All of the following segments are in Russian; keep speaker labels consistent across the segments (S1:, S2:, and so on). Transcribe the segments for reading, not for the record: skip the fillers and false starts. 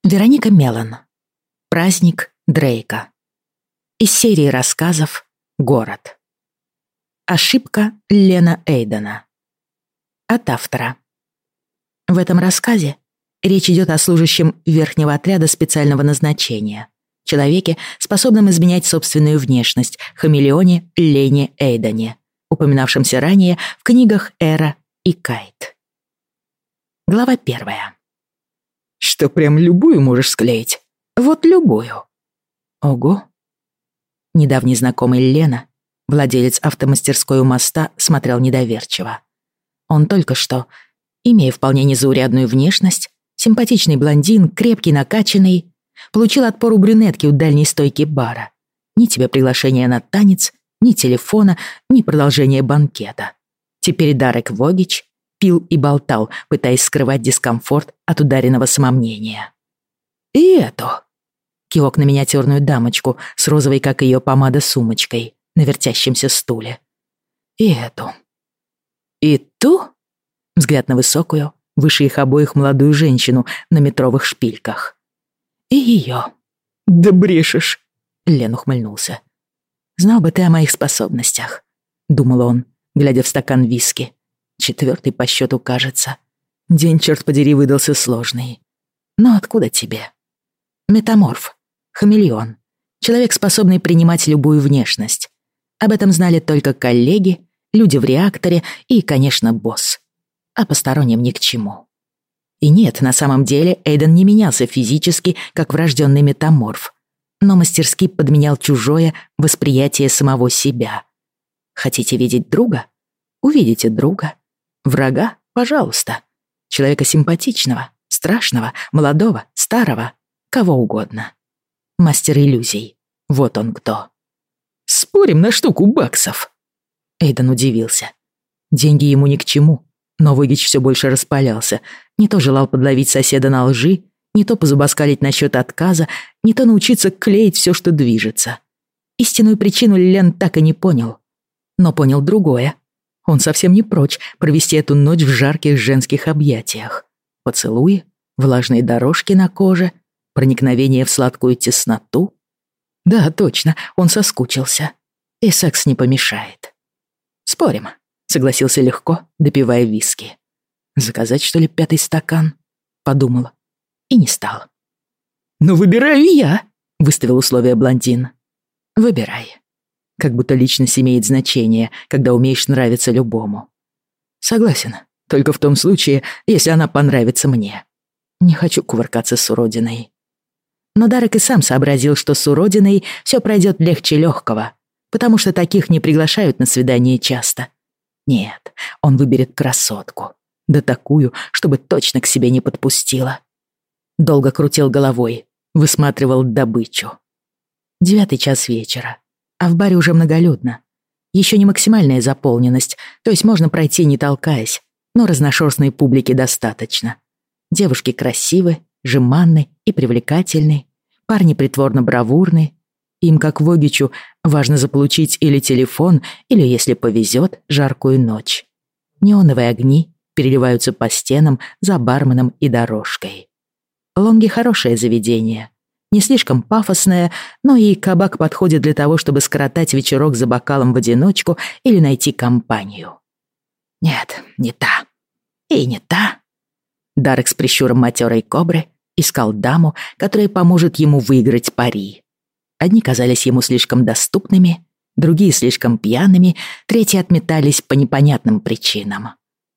S1: Вероника Мелан. Праздник Дрейка. Из серии рассказов «Город». Ошибка Лена Эйдена. От автора. В этом рассказе речь идет о служащем верхнего отряда специального назначения, человеке, способном изменять собственную внешность, хамелеоне Лене Эйдене, упоминавшемся ранее в книгах «Эра» и «Кайт». Глава 1.
S2: Что, прям любую можешь склеить?
S1: Вот любую. Ого. Недавний знакомый Лена, владелец автомастерской у моста, смотрел недоверчиво. Он только что, имея вполне незаурядную внешность, симпатичный блондин, крепкий, накачанный, получил отпор у брюнетки у дальней стойки бара. Ни тебе приглашения на танец, ни телефона, ни продолжения банкета. Теперь Дарек Вогич пил и болтал, пытаясь скрывать дискомфорт от ударенного самомнения. «И эту!» — кивок на миниатюрную дамочку с розовой, как ее помада, сумочкой на вертящемся стуле. «И эту!» «И ту?» — взгляд на высокую, выше их обоих молодую женщину на метровых шпильках. «И ее!»
S2: «Да брешешь!»
S1: — Лен ухмыльнулся. «Знал бы ты о моих способностях», — думал он, глядя в стакан виски. 4 по счету, кажется. День, черт подери, выдался сложный. Но откуда тебе? Метаморф, хамелеон, человек, способный принимать любую внешность. Об этом знали только коллеги, люди в реакторе и, конечно, босс. А посторонним ни к чему. И нет, на самом деле Эйден не менялся физически, как врожденный метаморф, но мастерски подменял чужое восприятие самого себя. Хотите видеть друга? Увидите друга. Врага? Пожалуйста. Человека симпатичного, страшного, молодого, старого, кого угодно. Мастер иллюзий. Вот он кто.
S2: «Спорим на штуку баксов?»
S1: Эйден удивился. Деньги ему ни к чему, но Вогич все больше распалялся. Не то желал подловить соседа на лжи, не то позубоскалить насчет отказа, не то научиться клеить все, что движется. Истинную причину Лен так и не понял. Но понял другое. Он совсем не прочь провести эту ночь в жарких женских объятиях. Поцелуи, влажные дорожки на коже, проникновение в сладкую тесноту. Да, точно, он соскучился. И секс не помешает. «Спорим», — согласился легко, допивая виски. «Заказать, что ли, 5-й стакан?» — подумал. И не стал.
S2: «Ну, выбираю я», — выставил условие блондин.
S1: «Выбирай». Как будто личность имеет значение, когда умеешь нравиться любому. Согласен, только в том случае, если она понравится мне. Не хочу кувыркаться с уродиной. Но Дарек и сам сообразил, что с уродиной все пройдет легче легкого, потому что таких не приглашают на свидание часто. Нет, он выберет красотку. Да такую, чтобы точно к себе не подпустила. Долго крутил головой, высматривал добычу. 9 час вечера. А в баре уже многолюдно. Еще не максимальная заполненность, то есть можно пройти не толкаясь, но разношерстной публики достаточно. Девушки красивы, жеманны и привлекательны, парни притворно бравурны. Им, как Вогичу, важно заполучить или телефон, или, если повезет, жаркую ночь. Неоновые огни переливаются по стенам за барменом и дорожкой. Лонги — хорошее заведение. Не слишком пафосная, но и кабак подходит для того, чтобы скоротать вечерок за бокалом в одиночку или найти компанию. Нет, не та. И не та. Дарек с прищуром матерой кобры искал даму, которая поможет ему выиграть пари. Одни казались ему слишком доступными, другие слишком пьяными, третьи отметались по непонятным причинам.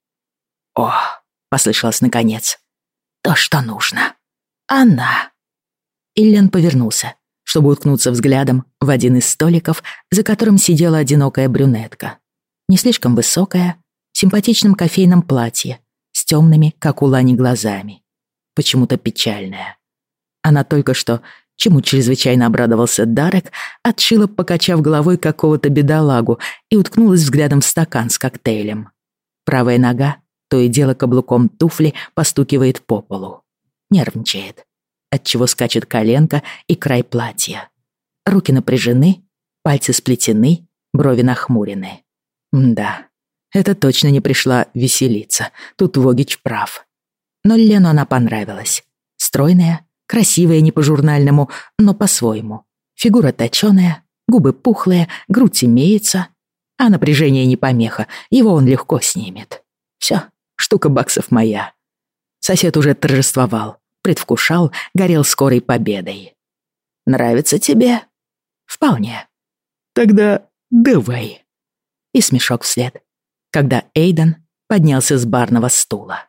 S1: «О!» — послышалось наконец. «То, что нужно. Она!» Иллен повернулся, чтобы уткнуться взглядом в один из столиков, за которым сидела одинокая брюнетка. Не слишком высокая, в симпатичном кофейном платье, с темными, как у Лани, глазами. Почему-то печальная. Она только что, чему чрезвычайно обрадовался Дарек, отшила, покачав головой какого-то бедолагу и уткнулась взглядом в стакан с коктейлем. Правая нога, то и дело каблуком туфли, постукивает по полу. Нервничает, отчего скачет коленка и край платья. Руки напряжены, пальцы сплетены, брови нахмурены. Да, это точно не пришла веселиться. Тут Вогич прав. Но Лену она понравилась. Стройная, Красивая не по-журнальному, но по-своему. Фигура точёная, губы пухлые, грудь имеется. А напряжение не помеха, его он легко снимет. Всё, штука баксов моя. Сосед уже торжествовал, предвкушал, горел скорой победой. «Нравится тебе?» «Вполне». «Тогда давай». И смешок вслед, когда Эйден поднялся с барного стула.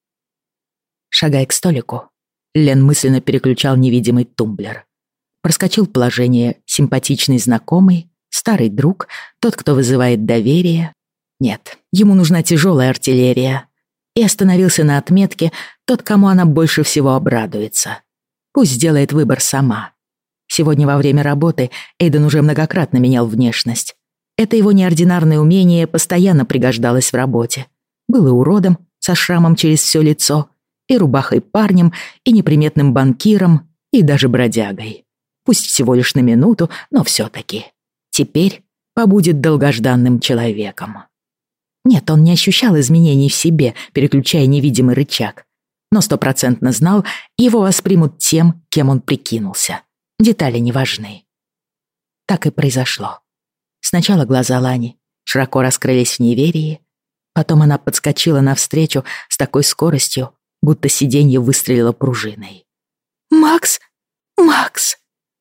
S1: Шагая к столику, Лен мысленно переключал невидимый тумблер. Проскочил положение «симпатичный знакомый», «старый друг», «тот, кто вызывает доверие». Нет, ему нужна тяжелая артиллерия. И остановился на отметке «тот, кому она больше всего обрадуется». Пусть сделает выбор сама. Сегодня во время работы Эйден уже многократно менял внешность. Это его неординарное умение постоянно пригождалось в работе. Был и уродом, со шрамом через все лицо, и рубахой парнем, и неприметным банкиром, и даже бродягой. Пусть всего лишь на минуту, но все-таки. Теперь побудет долгожданным человеком. Нет, он не ощущал изменений в себе, переключая невидимый рычаг. Но стопроцентно знал, его воспримут тем, кем он прикинулся. Детали не важны. Так и произошло. Сначала глаза Лани широко раскрылись в неверии, потом она подскочила навстречу с такой скоростью, будто сиденье выстрелило пружиной. «Макс! Макс!»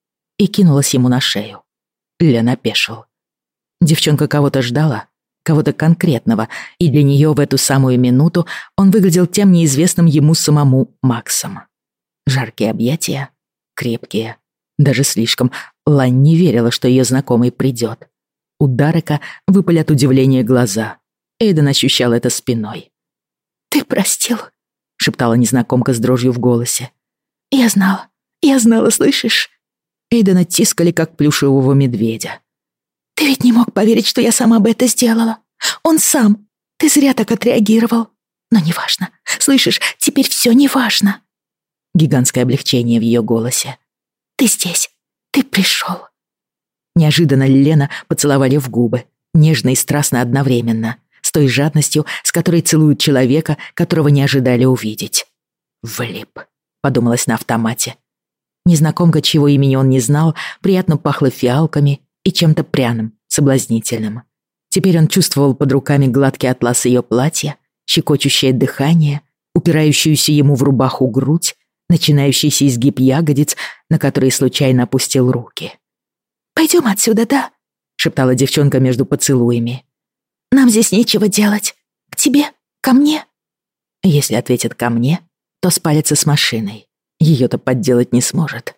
S1: И кинулась ему на шею. Лен опешил. Девчонка кого-то ждала, кого-то конкретного, и для нее в эту самую минуту он выглядел тем неизвестным ему самому Максом. Жаркие объятия, крепкие, даже слишком. Лань не верила, что ее знакомый придет. У Дарека выпали от удивления глаза. Эйден ощущал это спиной. «Ты простил?» — шептала незнакомка с дрожью в голосе. Я знала, слышишь?» Эйдена тискали, как плюшевого медведя. «Ты ведь не мог поверить, что я сама бы это сделала. Он сам. Ты зря так отреагировал. Но неважно. Слышишь, теперь все неважно». Гигантское облегчение в ее голосе. «Ты здесь. Ты пришел». Неожиданно Лена поцеловали в губы, нежно и страстно одновременно, с той жадностью, с которой целуют человека, которого не ожидали увидеть. «Влип», — подумалось на автомате. Незнакомка, чьего имени он не знал, приятно пахла фиалками и чем-то пряным, соблазнительным. Теперь он чувствовал под руками гладкий атлас ее платья, щекочущее дыхание, упирающуюся ему в рубаху грудь, начинающийся изгиб ягодиц, на которые случайно опустил руки. «Пойдем отсюда, да?» — шептала девчонка между поцелуями. «Нам здесь нечего делать. К тебе? Ко мне?» Если ответит «ко мне», то спалится с машиной. Ее-то подделать не сможет.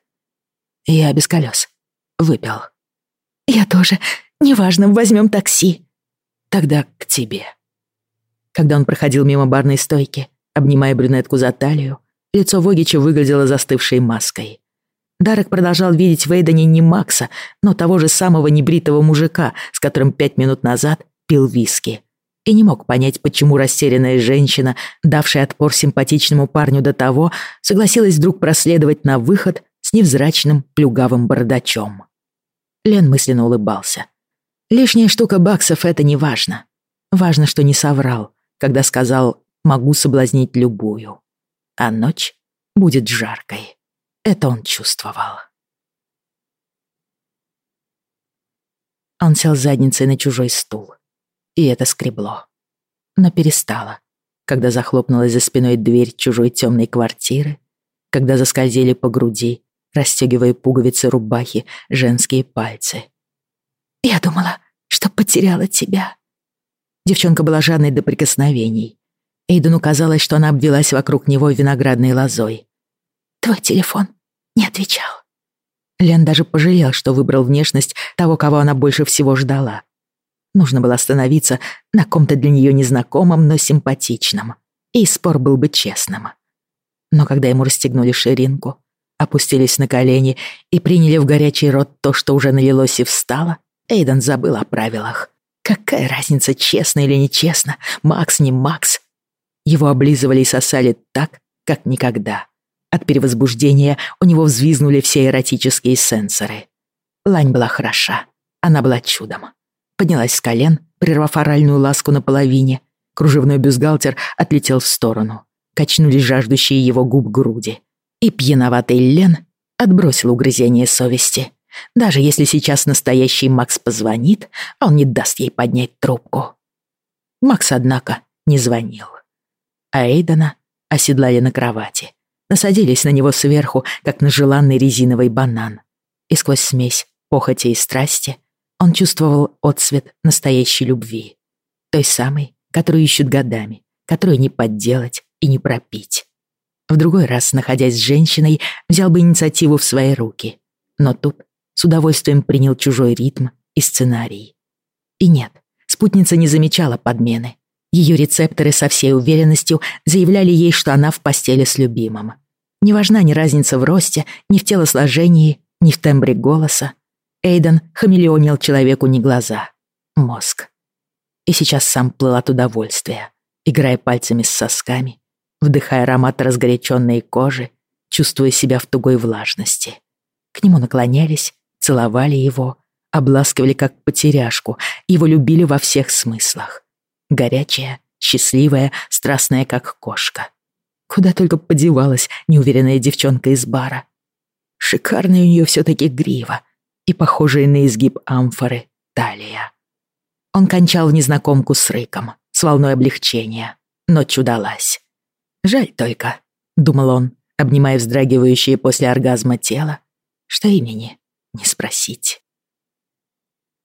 S1: Я без колес. Выпил. «Я тоже. Неважно, возьмем такси». «Тогда к тебе». Когда он проходил мимо барной стойки, обнимая брюнетку за талию, лицо Вогича выглядело застывшей маской. Дарек продолжал видеть в Эйдене не Макса, но того же самого небритого мужика, с которым 5 минут назад пил виски. И не мог понять, почему растерянная женщина, давшая отпор симпатичному парню до того, согласилась вдруг проследовать на выход с невзрачным плюгавым бардачом. Лен мысленно улыбался. Лишняя штука баксов — это не важно. Важно, что не соврал, когда сказал «могу соблазнить любую». А ночь будет жаркой. Это он чувствовал. Он сел задницей на чужой стул. И это скребло. Но перестало, когда захлопнулась за спиной дверь чужой темной квартиры, когда заскользили по груди, расстегивая пуговицы рубахи, женские пальцы. «Я думала, что потеряла тебя». Девчонка была жадной до прикосновений. Эйдену казалось, что она обвелась вокруг него виноградной лозой. «Твой телефон не отвечал». Лен даже пожалел, что выбрал внешность того, кого она больше всего ждала. Нужно было остановиться на ком-то для нее незнакомом, но симпатичном. И спор был бы честным. Но когда ему расстегнули ширинку, опустились на колени и приняли в горячий рот то, что уже налилось и встало, Эйден забыл о правилах. Какая разница, честно или нечестно, Макс не Макс. Его облизывали и сосали так, как никогда. От перевозбуждения у него взвизгнули все эротические сенсоры. Лань была хороша, она была чудом. Поднялась с колен, прервав оральную ласку наполовине. Кружевной бюстгальтер отлетел в сторону. Качнулись жаждущие его губ груди. И пьяноватый Лен отбросил угрызение совести. Даже если сейчас настоящий Макс позвонит, он не даст ей поднять трубку. Макс, однако, не звонил. А Эйдена оседлали на кровати. Насадились на него сверху, как на желанный резиновый банан. И сквозь смесь похоти и страсти он чувствовал отсвет настоящей любви. Той самой, которую ищут годами, которую не подделать и не пропить. В другой раз, находясь с женщиной, взял бы инициативу в свои руки. Но тут с удовольствием принял чужой ритм и сценарий. И нет, спутница не замечала подмены. Ее рецепторы со всей уверенностью заявляли ей, что она в постели с любимым. Не важна ни разница в росте, ни в телосложении, ни в тембре голоса. Эйден хамелеонил человеку не глаза, мозг. И сейчас сам плыл от удовольствия, играя пальцами с сосками, вдыхая аромат разгоряченной кожи, чувствуя себя в тугой влажности. К нему наклонялись, целовали его, обласкивали как потеряшку, его любили во всех смыслах. Горячая, счастливая, страстная, как кошка. Куда только подевалась неуверенная девчонка из бара. Шикарная у нее все-таки грива и похожая на изгиб амфоры талия. Он кончал в незнакомку с рыком, с волной облегчения. Ночь удалась. Жаль только, думал он, обнимая вздрагивающее после оргазма тело, что имени не спросить.